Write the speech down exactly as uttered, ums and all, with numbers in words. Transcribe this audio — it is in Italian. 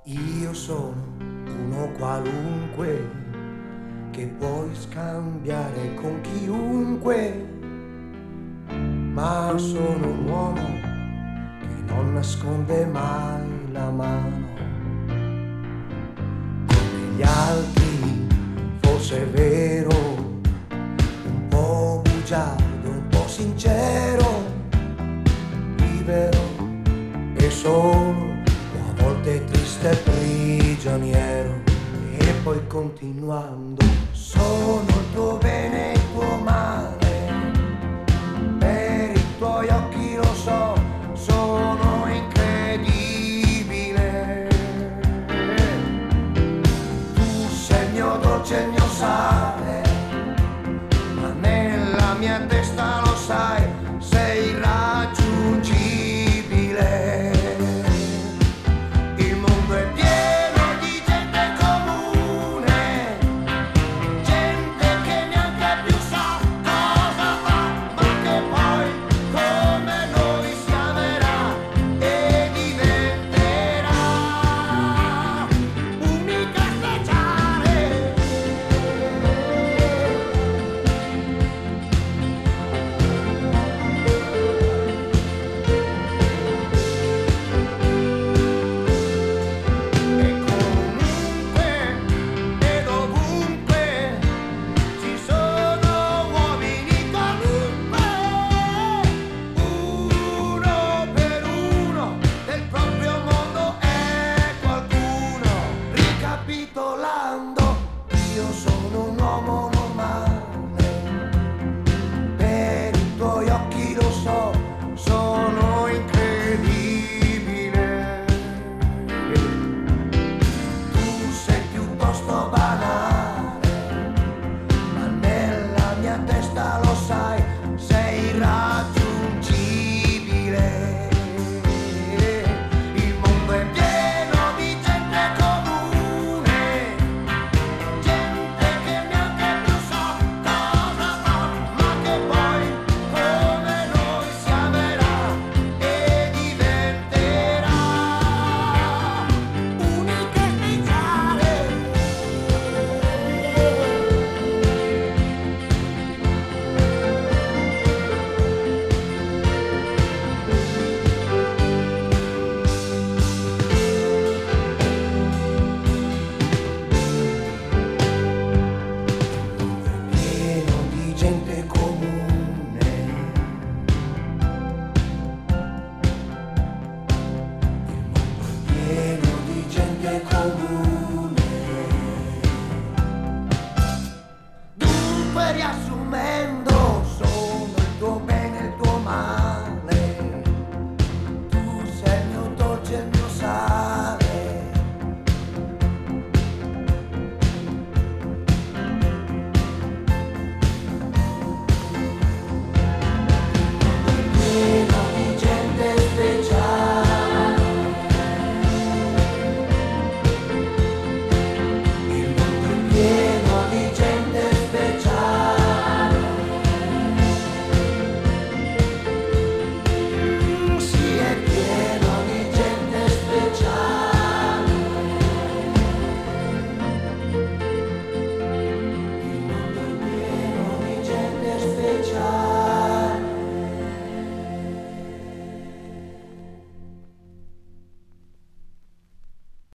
Io sono uno qualunque che puoi scambiare con chiunque, ma sono un uomo che non nasconde mai la mano. Come gli altri, forse è vero, un po' bugiardo, un po' sincero, libero e solo, a volte triste e prigioniero. E poi continuando, sono il tuo bene e il tuo male, per i tuoi occhi lo so, sono incredibile. Tu sei il mio dolce e il mio sale.